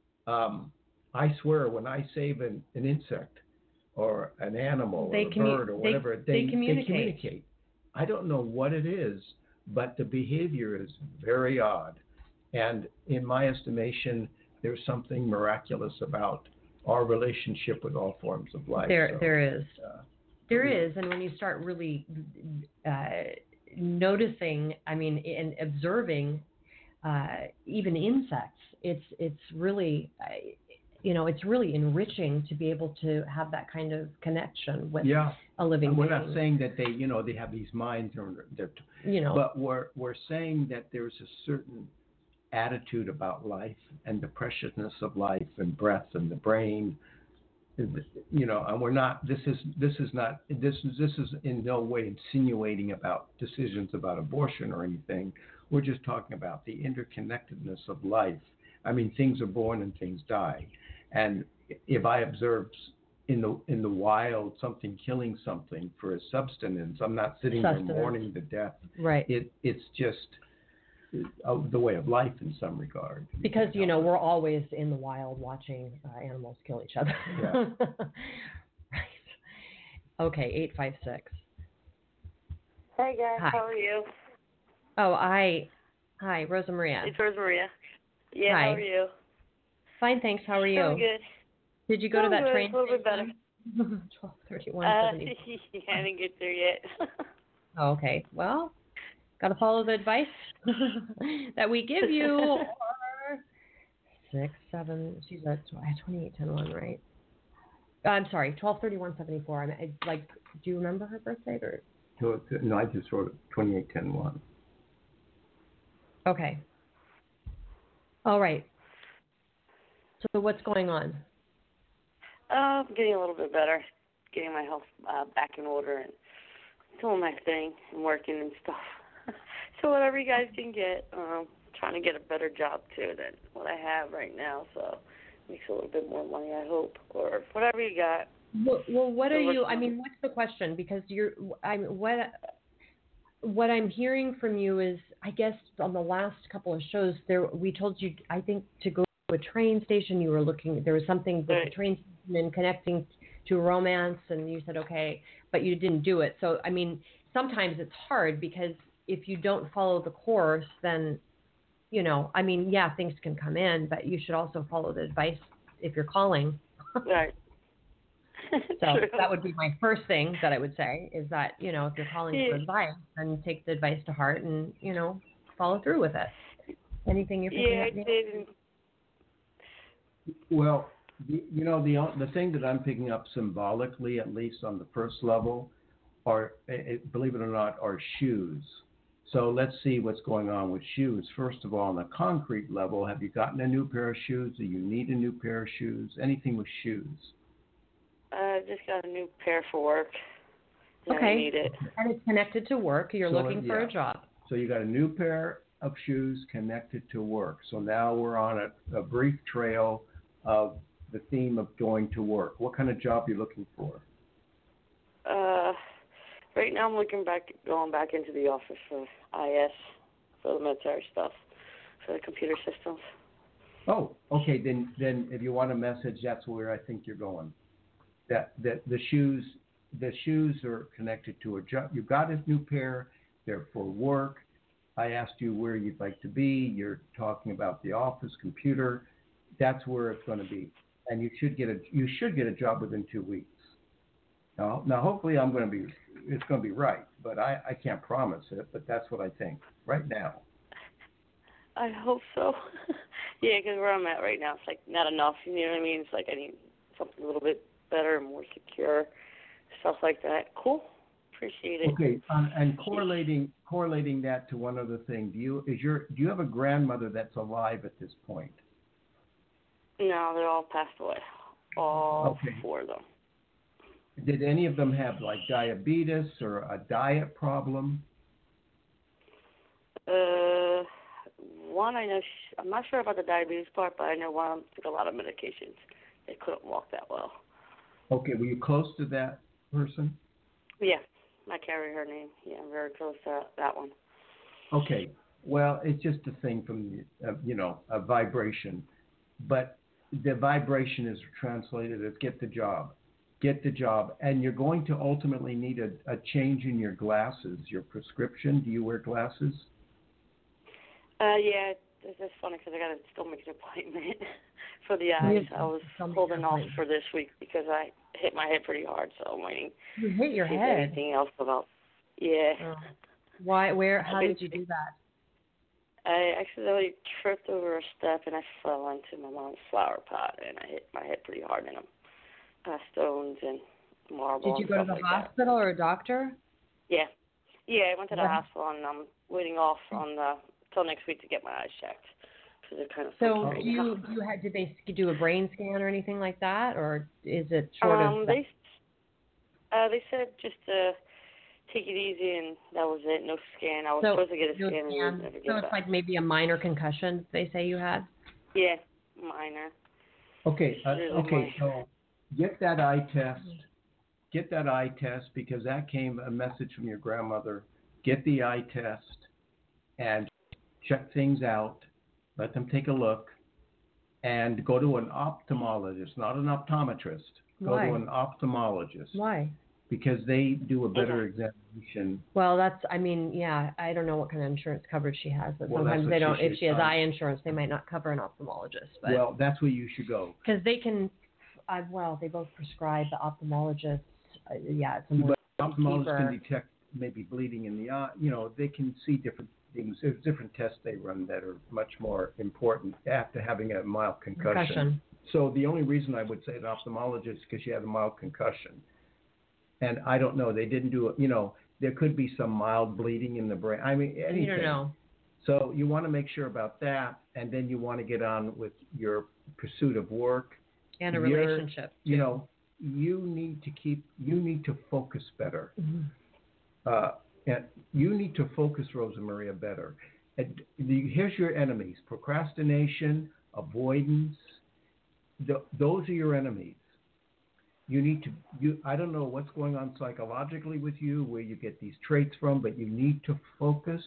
um, I swear when I save an, an insect or an animal They or a commu- bird or they- whatever, they they, communicate. communicate. I don't know what it is, but the behavior is very odd. And in my estimation, there's something miraculous about our relationship with all forms of life. There, So, there is. uh, There is, and when you start really uh, noticing, I mean, and observing uh, even insects, it's it's really, uh, you know, it's really enriching to be able to have that kind of connection with yeah, a living and we're being. not saying that they, you know, they have these minds, or they're, you know, but we're we're saying that there's a certain attitude about life and the preciousness of life and breath and the brain you know, and we're not. This is this is not. This is this is in no way insinuating about decisions about abortion or anything. We're just talking about the interconnectedness of life. I mean, things are born and things die, and if I observe in the in the wild something killing something for a subsistence, I'm not sitting Sustenance. there mourning the death. Right. It it's just uh, the way of life in some regard. Because, you know, we're always in the wild watching uh, animals kill each other. Yeah. Right. Okay, eight five six. Hey guys, Hi. how are you? Oh, I. Hi, Rosa Maria. It's Rosa Maria. Yeah, Hi. how are you? Fine, thanks. How are you? I'm good. Did you go I'm to that good. train? A little bit better. twelve thirty-one Uh, seventy. yeah, I didn't get there yet. Oh, okay. Well, got to follow the advice that we give you. Or six, seven. She's at twenty-eight ten one, right? Uh, I'm sorry, twelve thirty-one seventy-four. I'm I, like, do you remember her birthday or? So, no, I just wrote twenty-eight ten one. Okay. All right. So what's going on? Uh, I'm getting a little bit better. Getting my health uh, back in order and doing my thing and working and stuff. So whatever you guys can get, um, trying to get a better job too than what I have right now. So makes a little bit more money, I hope, or whatever you got. Well, well what So are you? what's- I mean, what's the question? Because you're. I'm what. What I'm hearing from you is, I guess, on the last couple of shows, there we told you, I think, to go to a train station. You were looking. There was something with Right. the train station and connecting to romance, and you said okay, but you didn't do it. So, I mean, sometimes it's hard because if you don't follow the course, then, you know, I mean, yeah, things can come in, but you should also follow the advice if you're calling. Right. So True. that would be my first thing that I would say is that, you know, if you're calling Yeah. for advice, then take the advice to heart and, you know, follow through with it. Anything you're picking Yeah, I up? Nick? did. and- Well, the, you know, the the thing that I'm picking up symbolically, at least on the first level, are, eh, believe it or not, are shoes. So let's see what's going on with shoes. First of all, on the concrete level, have you gotten a new pair of shoes? Do you need a new pair of shoes? Anything with shoes? I just got a new pair for work. And Okay. I need it. And it's connected to work. You're So, looking for yeah. a job. So you got a new pair of shoes connected to work. So now we're on a, a brief trail of the theme of going to work. What kind of job are you looking for? Uh, right now I'm looking back, going back into the office for I S, for the military stuff, for the computer systems. Oh, okay. Then, then if you want a message, that's where I think you're going. That that the shoes, the shoes are connected to a job. You've got a new pair. They're for work. I asked you where you'd like to be. You're talking about the office computer. That's where it's going to be, and you should get a you should get a job within two weeks. Now, now hopefully I'm going to be it's going to be right, but I, I can't promise it. But that's what I think right now. I hope so. Yeah, because where I'm at right now, it's like not enough. You know what I mean? It's like I need something a little bit better and more secure, stuff like that. Cool. Appreciate it. Okay, um, and correlating correlating that to one other thing, do you is your do you have a grandmother that's alive at this point? No, they're all passed away. All Okay. four of them. Did any of them have like diabetes or a diet problem? Uh, one I know. Sh- I'm not sure about the diabetes part, but I know one took a lot of medications. They couldn't walk that well. Okay, were you close to that person? Yeah, I carry her name. Yeah, I'm very close to that one. Okay, well, it's just a thing from, uh, you know, a vibration. But the vibration is translated as get the job. Get the job. And you're going to ultimately need a, a change in your glasses, your prescription. Do you wear glasses? Uh, yeah, it's just funny because I got to still make an appointment for the eyes. I was holding off for this week because I hit my head pretty hard, so I'm waiting. You hit your to see head. Anything else about? Yeah. Oh. Why? Where? How been- did you do that? I accidentally tripped over a step and I fell into my mom's flower pot and I hit my head pretty hard in them. Uh, stones and marble. Did you and go to stuff the like that. hospital or a doctor? Yeah. Yeah, I went to the What? hospital and I'm waiting off on the till next week to get my eyes checked because they're kind of So right do you, now. do you had, did they do a brain scan or anything like that, or is it sort um, of? They, uh, they said just to take it easy, and that was it. No scan. I was So, supposed to get a no scan, and we scan. never get So it's that. like maybe a minor concussion they say you had? Yeah, minor. Okay, uh, Really okay, minor. so get that eye test. Get that eye test because that came a message from your grandmother. Get the eye test and check things out. Let them take a look and go to an ophthalmologist, not an optometrist. Go Why? to an ophthalmologist Why? because they do a better examination. Well, that's, I mean, yeah, I don't know what kind of insurance coverage she has, but Well, that's sometimes what they she don't, if should she has have done. eye insurance, they might not cover an ophthalmologist. But Well, that's where you should go. because they can, uh, well, they both prescribe the ophthalmologists. Uh, yeah, it's a more But ophthalmologists cheaper. can detect maybe bleeding in the eye. You know, they can see different things. There's different tests they run that are much more important after having a mild concussion. concussion. So the only reason I would say an ophthalmologist is because she had a mild concussion. And I don't know, they didn't do it, you know, there could be some mild bleeding in the brain. I mean, anything. You don't know. So you want to make sure about that, and then you want to get on with your pursuit of work. And a You're- relationship. You know, you need to keep, you need to focus better. Mm-hmm. Uh, and you need to focus, Rosa Maria, better. And the, here's your enemies: procrastination, avoidance. The, those are your enemies. You need to. You. I don't know what's going on psychologically with you, where you get these traits from, but you need to focus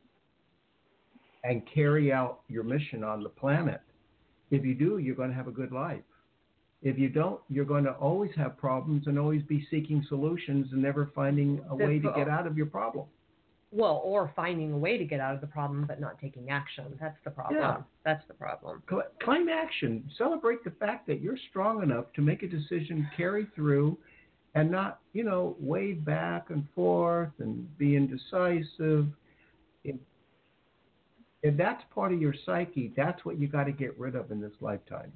and carry out your mission on the planet. If you do, you're going to have a good life. If you don't, you're going to always have problems and always be seeking solutions and never finding a way to get out of your problem. Well, or finding a way to get out of the problem but not taking action. That's the problem. Yeah. That's the problem. Claim action. Celebrate the fact that you're strong enough to make a decision, carry through, and not, you know, wade back and forth and be indecisive. If, if that's part of your psyche, that's what you got to get rid of in this lifetime.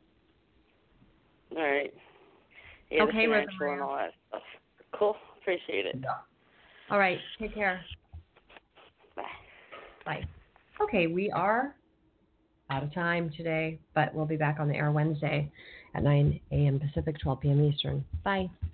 All right. Yeah, Okay, the Rosa financial Maria. and all that stuff. Cool. Appreciate it. Yeah. All right. Take care. Bye. Bye. Okay, we are out of time today, but we'll be back on the air Wednesday at nine a.m. Pacific, twelve p.m. Eastern. Bye.